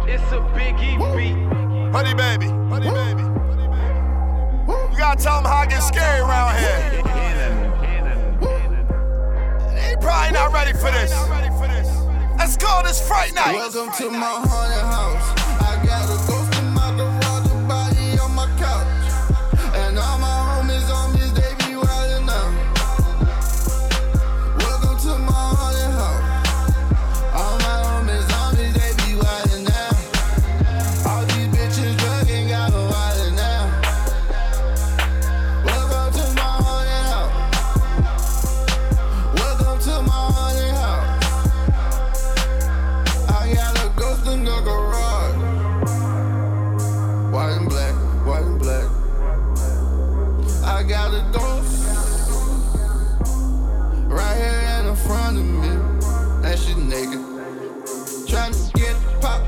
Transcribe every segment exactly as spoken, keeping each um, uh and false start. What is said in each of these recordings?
It's a Biggie beat. Honey baby, honey baby. You gotta tell them how I get scary around here. They probably not ready for this. Let's call this Fright Night. Welcome to my haunted house. I got a ghost in my garage, a body on my couch. And all my homies on this, they be wildin' out. Welcome to my haunted house. All my homies on this, they be wildin' out. All these bitches drugging, got them wildin' out. Welcome to my haunted house. Welcome to my haunted house. I got a ghost in the garage. White and black, white and black. I got a ghost right here in the front of me. That shit naked. Tryna get it pop.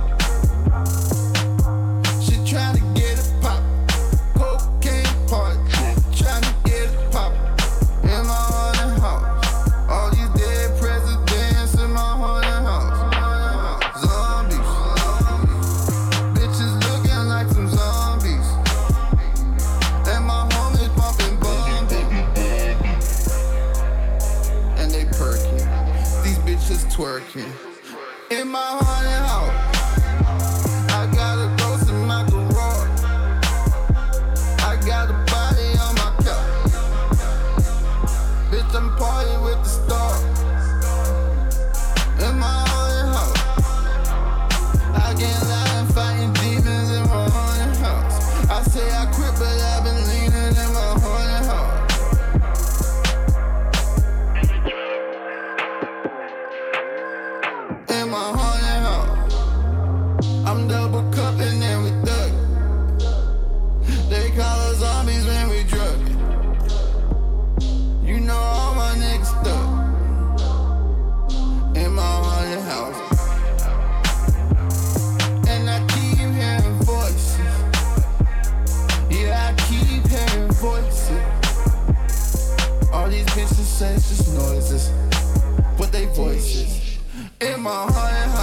She tryna get it pop. Cocaine party. Tryna get it pop. In my haunted house. All these dead presidents in my haunted house. Zombies. Bitches looking like some zombies. And my homies bumping Bumby. And they perking. These bitches twerking. In my haunted house. I got a ghost in my garage. I got a body on my couch. Bitch, I'm partying with the stars. In my haunted house. I can't lie and fighting demons in my haunted house. I say I quit, but I've been leaning in my haunted house. In my haunted house. I'm double cupping and we thug. They call us zombies when we drug it. You know all my niggas stuck. In my haunted house. And I keep hearing voices. Yeah, I keep hearing voices. All these bitches say it's just noises, but they voices. In my haunted house.